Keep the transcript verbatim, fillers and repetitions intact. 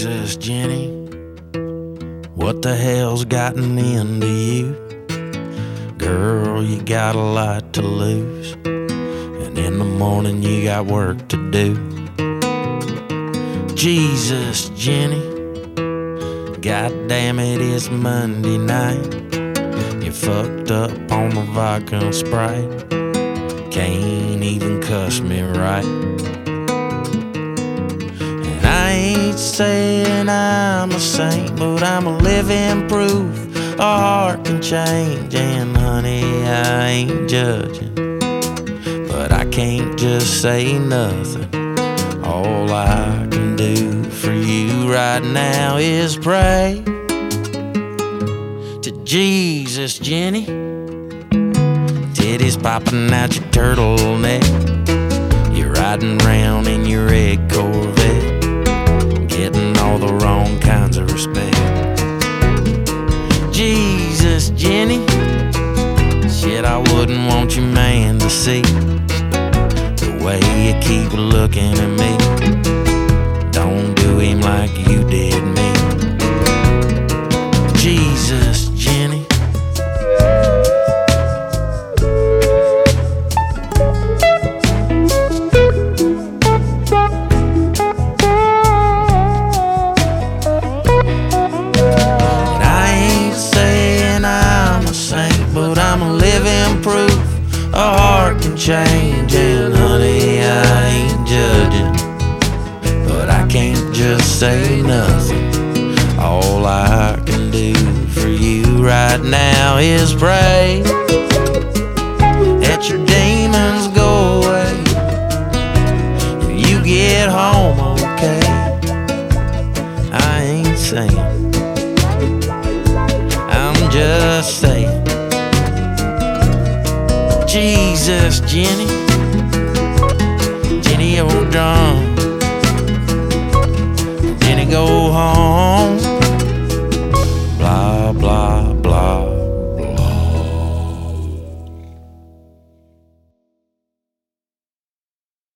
Jesus, Jenny, what the hell's gotten into you? Girl, you got a lot to lose, and in the morning you got work to do. Jesus, Jenny, god damn it, it's Monday night. You fucked up on the vodka and Sprite, can't even cuss me right. And I ain't saying I'm a saint, but I'm a living proof a heart can change. And honey, I ain't judging, but I can't just say nothing. All I can do for you right now is pray to Jesus, Jenny. Titties popping out your turtleneck, you're riding round in your red Corvette, getting all the wrong kinds of respect. Jesus, Jenny, shit, I wouldn't want your man to see the way you keep looking at me. Don't do him like you did me. Jesus, Jenny. But I'm a living proof a heart can change. And honey, I ain't judging, but I can't just say nothing. All I can do for you right now is pray that your demons go away and you get home okay. I ain't saying, I'm just saying, Jesus, Jenny, Jenny, you're drunk. Jenny, go home.